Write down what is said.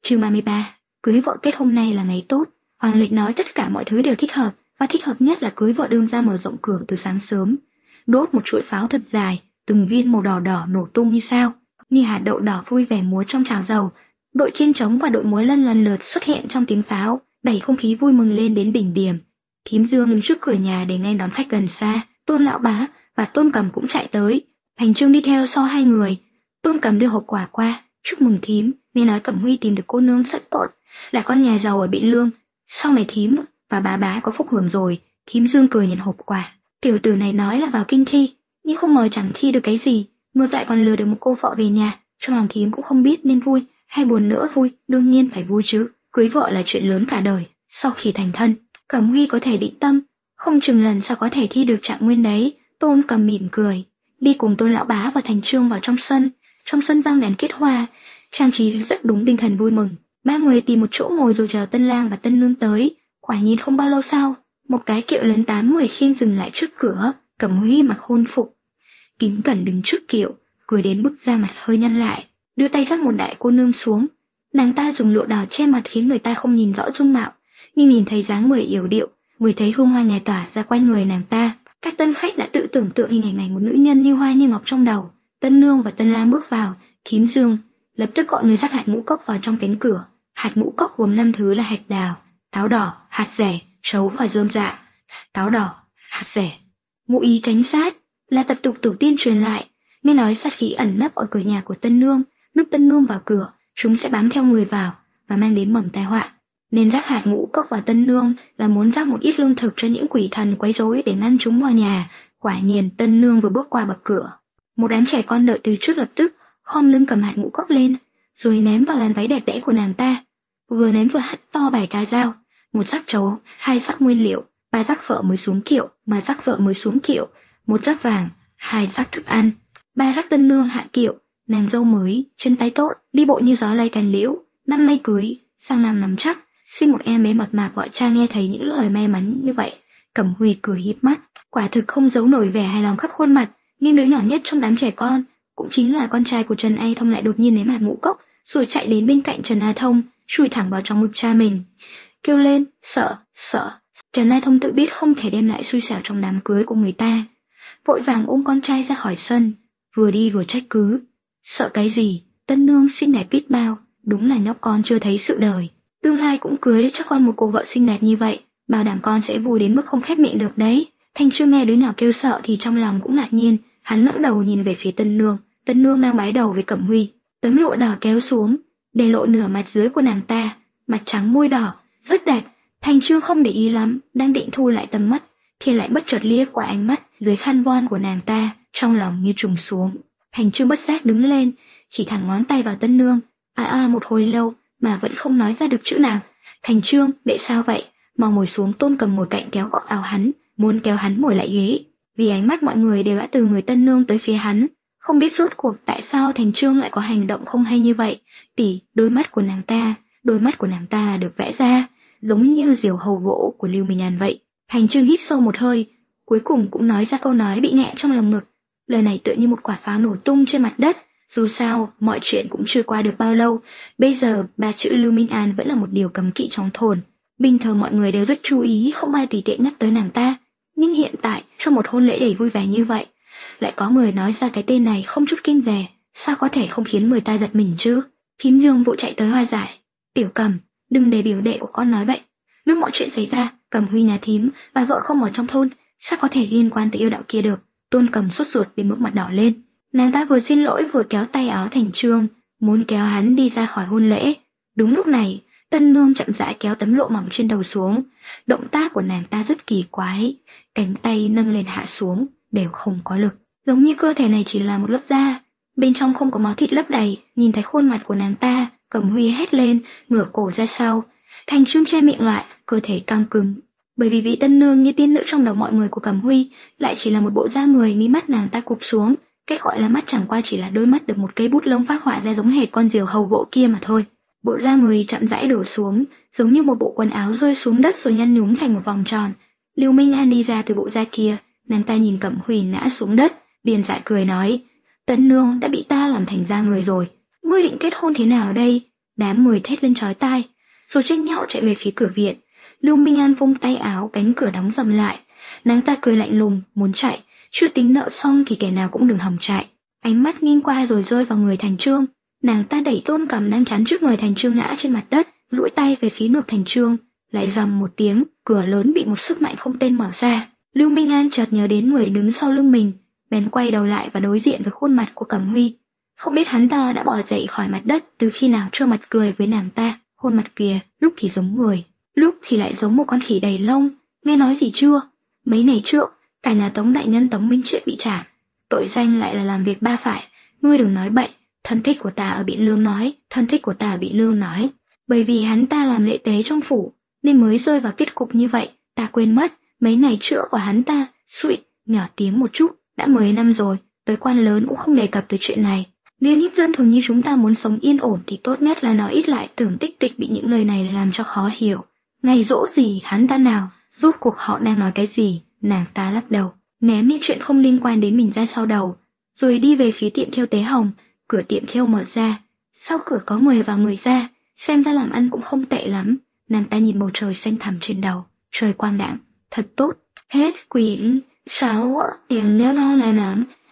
Chương 33. Cưới vợ kết hôm nay là ngày tốt. Hoàng Lịch nói tất cả mọi thứ đều thích hợp, và thích hợp nhất là cưới vợ đương ra mở rộng cửa từ sáng sớm. Đốt một chuỗi pháo thật dài, từng viên màu đỏ đỏ nổ tung như sao, như hạt đậu đỏ vui vẻ múa trong chảo dầu. Đội chiên trống và đội múa lân lần lượt xuất hiện trong tiếng pháo, đẩy không khí vui mừng lên đến đỉnh điểm. Thím Dương đứng trước cửa nhà để nghênh đón khách gần xa. Tôn lão bá và Tôn Cầm cũng chạy tới. Thành Trương đi theo sau hai người. Tôn Cầm đưa hộp quà qua. Chúc mừng thím, nghe nói Cẩm Huy tìm được cô nương rất tốt, là con nhà giàu ở Biện Lương. Sau này thím và bá có phúc hưởng rồi. Thím Dương cười nhận hộp quà. Tiểu tử này nói là vào kinh thi, nhưng không ngờ chẳng thi được cái gì, ngược lại còn lừa được một cô vợ về nhà. Trong lòng thím cũng không biết nên vui hay buồn nữa. Vui, đương nhiên phải vui chứ. Cưới vợ là chuyện lớn cả đời. Sau khi thành thân, Cẩm Huy có thể định tâm, không chừng lần sau có thể thi được trạng nguyên đấy. Tôn Cầm mỉm cười, đi cùng Tôn lão bá và Thành Trương vào trong sân. Trong sân răng đèn kết hoa, trang trí rất đúng tinh thần vui mừng. Ba người tìm một chỗ ngồi rồi chờ tân lang và tân nương tới. Quả nhiên không bao lâu sau, một cái kiệu lớn 8-10 khiêng dừng lại trước cửa. Cẩm Huy mặc hôn phục, kính cẩn đứng trước kiệu, cười đến mức da mặt hơi nhăn lại, đưa tay dắt một đại cô nương xuống. Nàng ta dùng lụa đỏ che mặt khiến người ta không nhìn rõ dung mạo, nhưng nhìn thấy dáng người yểu điệu, người thấy hương hoa nhài tỏa ra quanh người nàng ta. Các tân khách đã tự tưởng tượng hình ảnh này một nữ nhân như hoa như ngọc trong đầu. Tân nương và tân lang bước vào, thím Dương lập tức gọi người dắt hạt ngũ cốc vào trong cánh cửa. Hạt ngũ cốc gồm 5 thứ là hạt đào, táo đỏ, hạt dẻ, trấu và rơm rạ. Táo đỏ, hạt dẻ, ngụ ý tránh sát, là tập tục tổ tiên truyền lại. Nghe nói sát khí ẩn nấp ở cửa nhà của tân nương, lúc tân nương vào cửa, chúng sẽ bám theo người vào và mang đến mầm tai họa. Nên rắc hạt ngũ cốc vào tân nương là muốn rắc một ít lương thực cho những quỷ thần quấy rối để ngăn chúng vào nhà. Quả nhiên tân nương vừa bước qua bậc cửa, một đám trẻ con đợi từ trước lập tức khom lưng cầm hạt ngũ cốc lên, rồi ném vào làn váy đẹp đẽ của nàng ta. Vừa ném vừa hắt to 7 cái dao, một rắc trấu, 2 rắc nguyên liệu, 3 rắc vợ mới xuống kiệu, mà rắc vợ mới xuống kiệu, 1 rắc vàng, 2 rắc thức ăn, 3 rắc tân nương hạ kiệu. Nàng dâu mới, chân tay tốt, đi bộ như gió lay cành liễu. Năm nay cưới, sang năm nắm chắc, sinh một em bé mập mạp. Gọi cha nghe thấy những lời may mắn như vậy, Cẩm Huy cười híp mắt, quả thực không giấu nổi vẻ hài lòng khắp khuôn mặt. Nhưng đứa nhỏ nhất trong đám trẻ con, cũng chính là con trai của Trần A Thông, lại đột nhiên ném hạt ngũ cốc, rồi chạy đến bên cạnh Trần A Thông, chui thẳng vào trong ngực cha mình, kêu lên, sợ. Trần A Thông tự biết không thể đem lại xui xẻo trong đám cưới của người ta, vội vàng ôm con trai ra khỏi sân, vừa đi vừa trách cứ. Sợ cái gì, tân nương xinh đẹp biết bao, đúng là nhóc con chưa thấy sự đời. Tương lai cũng cưới cho con một cô vợ xinh đẹp như vậy, bảo đảm con sẽ vui đến mức không khép miệng được đấy. Thành Trương nghe đứa nhỏ kêu sợ thì trong lòng cũng ngạc nhiên, hắn ngẩng đầu nhìn về phía tân nương đang bái đầu với Cẩm Huy. Tấm lụa đỏ kéo xuống, để lộ nửa mặt dưới của nàng ta, mặt trắng môi đỏ, rất đẹp. Thành Trương không để ý lắm, đang định thu lại tầm mắt, thì lại bất chợt liếc qua ánh mắt dưới khăn voan của nàng ta, trong lòng như trùng xuống. Thành Trương bất giác đứng lên, chỉ thẳng ngón tay vào tân nương, một hồi lâu mà vẫn không nói ra được chữ nào. Thành Trương, đệ sao vậy? Mau ngồi xuống. Tôn Cầm ngồi cạnh kéo gọn áo hắn, muốn kéo hắn ngồi lại ghế. Vì ánh mắt mọi người đều đã từ người tân nương tới phía hắn, không biết rốt cuộc tại sao Thành Trương lại có hành động không hay như vậy. Đôi mắt của nàng ta được vẽ ra giống như diều hầu gỗ của Lưu Minh An vậy. Thành Trương hít sâu một hơi, cuối cùng cũng nói ra câu nói bị nghẹn trong lồng ngực. Lời này tựa như một quả pháo nổ tung trên mặt đất. Dù sao, mọi chuyện cũng chưa qua được bao lâu, bây giờ 3 chữ Lưu Minh An vẫn là một điều cấm kỵ trong thôn. Bình thường mọi người đều rất chú ý, không ai tùy tiện nhắc tới nàng ta. Nhưng hiện tại, trong một hôn lễ đầy vui vẻ như vậy, lại có người nói ra cái tên này không chút kiêng dè, sao có thể không khiến người ta giật mình chứ? Thím Dương vội chạy tới hòa giải. Tiểu Cầm, đừng để biểu đệ của con nói vậy. Lúc mọi chuyện xảy ra, Cẩm Huy nhà thím và vợ không ở trong thôn, sao có thể liên quan tới yêu đạo kia được? Tôn Cầm sốt ruột đến mức mặt đỏ lên. Nàng ta vừa xin lỗi vừa kéo tay áo Thành Trương, muốn kéo hắn đi ra khỏi hôn lễ. Đúng lúc này, tân nương chậm rãi kéo tấm lụa mỏng trên đầu xuống. Động tác của nàng ta rất kỳ quái, cánh tay nâng lên hạ xuống đều không có lực, giống như cơ thể này chỉ là một lớp da, bên trong không có máu thịt lấp đầy. Nhìn thấy khuôn mặt của nàng ta, Cẩm Huy hét lên, ngửa cổ ra sau. Thành Trương che miệng lại, cơ thể căng cứng, bởi vì vị tân nương như tiên nữ trong đầu mọi người của Cẩm Huy lại chỉ là một bộ da người. Mí mắt nàng ta cụp xuống, cái gọi là mắt chẳng qua chỉ là đôi mắt được một cây bút lông phác họa ra giống hệt con diều hầu gỗ kia mà thôi. Bộ da người chậm rãi đổ xuống, giống như một bộ quần áo rơi xuống đất rồi nhăn nhúm thành một vòng tròn. Lưu Minh An đi ra từ bộ da kia, nàng ta nhìn Cẩm Huy ngã xuống đất, điên dại cười nói, tân nương đã bị ta làm thành da người rồi, ngươi định kết hôn thế nào đây? Đám người thét lên chói tai, rồi tranh nhạo chạy về phía cửa viện. Lưu Minh An vung tay áo, cánh cửa đóng sầm lại. Nàng ta cười lạnh lùng, muốn chạy, chưa tính nợ xong thì kẻ nào cũng đừng hòng chạy. Ánh mắt nghiêng qua rồi rơi vào người Thành Trương. Nàng ta đẩy Tôn Cầm đang chắn trước người Thành Trương ngã trên mặt đất, duỗi tay về phía ngực Thành Trương, lại rầm một tiếng, cửa lớn bị một sức mạnh không tên mở ra. Lưu Minh An chợt nhớ đến người đứng sau lưng mình, bèn quay đầu lại và đối diện với khuôn mặt của Cẩm Huy. Không biết hắn ta đã bò dậy khỏi mặt đất từ khi nào trơ mặt cười với nàng ta. Khuôn mặt kia lúc thì giống người, lúc thì lại giống một con khỉ đầy lông. Nghe nói gì chưa? Mấy ngày trước, cả nhà Tống đại nhân Tống Minh Triết bị trả, tội danh lại là làm việc ba phải. Ngươi đừng nói bậy. Thân thích của ta ở Biện Lương nói, bởi vì hắn ta làm lễ tế trong phủ, nên mới rơi vào kết cục như vậy. Ta quên mất, mấy ngày trước của hắn ta, suỵt, nhỏ tiếng một chút, đã 10 năm rồi, tới quan lớn cũng không đề cập tới chuyện này. Nếu những dân thường như chúng ta muốn sống yên ổn thì tốt nhất là nói ít lại, tưởng Tích Tịch bị những lời này làm cho khó hiểu. Ngày dỗ gì, hắn ta nào, rốt cuộc họ đang nói cái gì? Nàng ta lắc đầu, ném những chuyện không liên quan đến mình ra sau đầu, rồi đi về phía tiệm thêu Tế Hồng. Cửa tiệm thêu mở ra, sau cửa có người vào người ra, xem ra làm ăn cũng không tệ lắm. Nàng ta nhìn bầu trời xanh thẳm trên đầu, trời quang đãng, thật tốt. Hết quyển 6, tiền nếu nó là nắm.